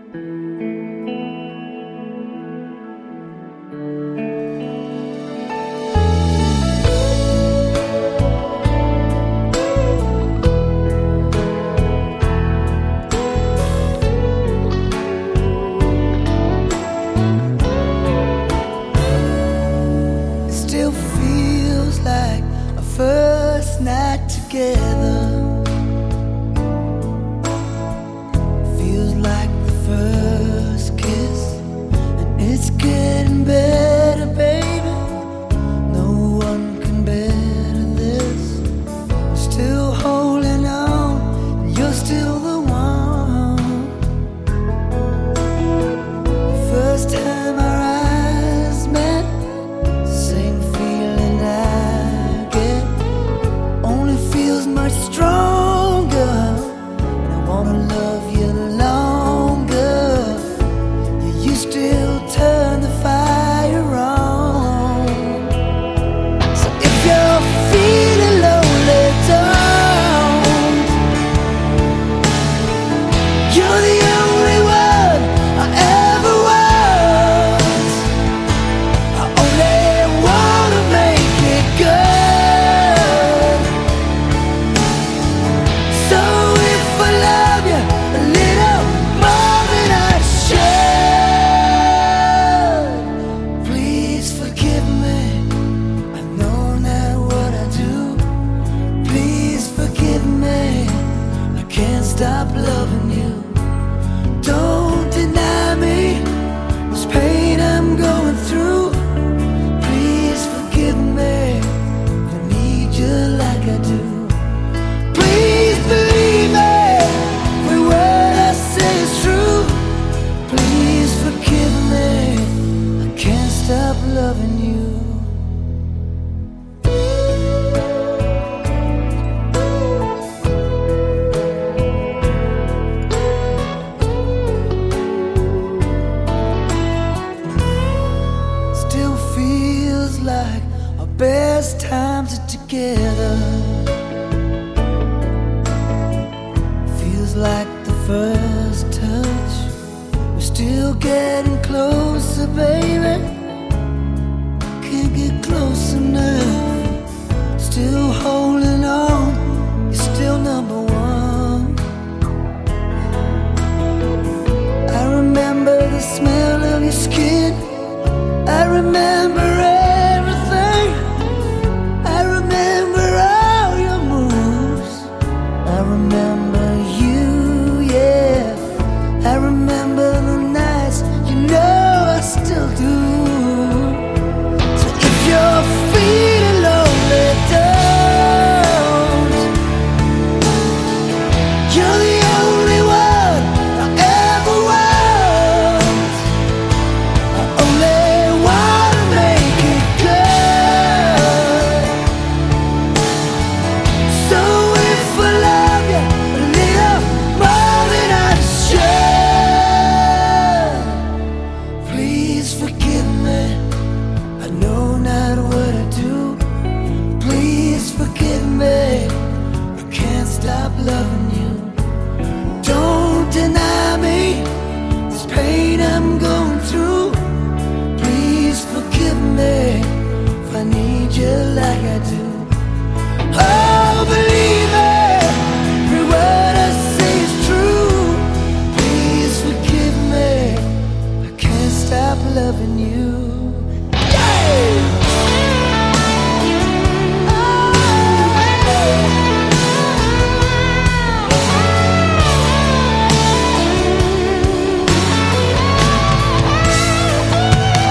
First night together feels like the first kiss, and it's getting better, baby. No one can better this. I'm still holding on, and you're still the one. The first time our eyes met, same feeling I get. Only feels much stronger, and I wanna love you longer. You still turn the fire on. So if you're feeling lonely, don't. You're the only one I ever was. I only wanna make it good. So if I love you a little more than I should, please forgive me. I know not what I do. Please forgive me. I can't stop loving you. Don't deny me this pain I'm going through. Please forgive me. I need you like I do. Please believe me, every word I say is true. Please forgive me, I can't stop loving you. Still feels like our best times are together. Feels like the first touch. We're still getting closer, baby. Can't get close enough. Still holding on. You're still number one. I remember the smell of your skin. I remember everything. I remember all your moves. I remember you, yeah. I remember the nights, you know I still do. So if you're feeling lonely, don't. You're the only one I ever want. I only wanna make it good. So if I love you a little more than I should, please forgive me. I know not what I do. Please forgive me. I can't stop loving you. Don't deny me this pain I'm going through. Please forgive me if I need you like I do. Oh, believe me, every word I say is true. Please forgive me, I can't stop loving you.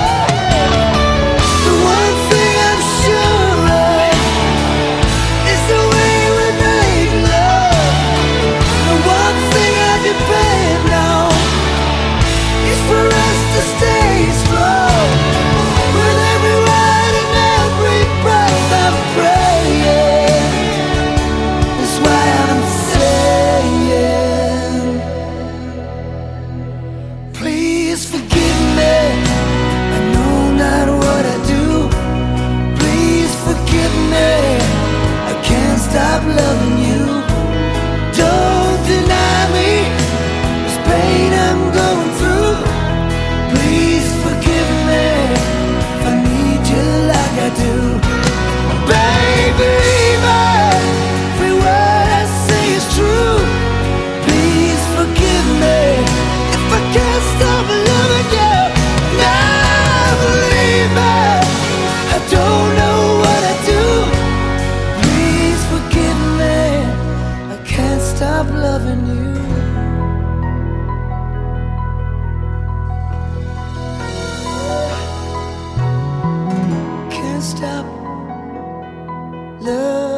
The one thing I'm sure of is the stop loving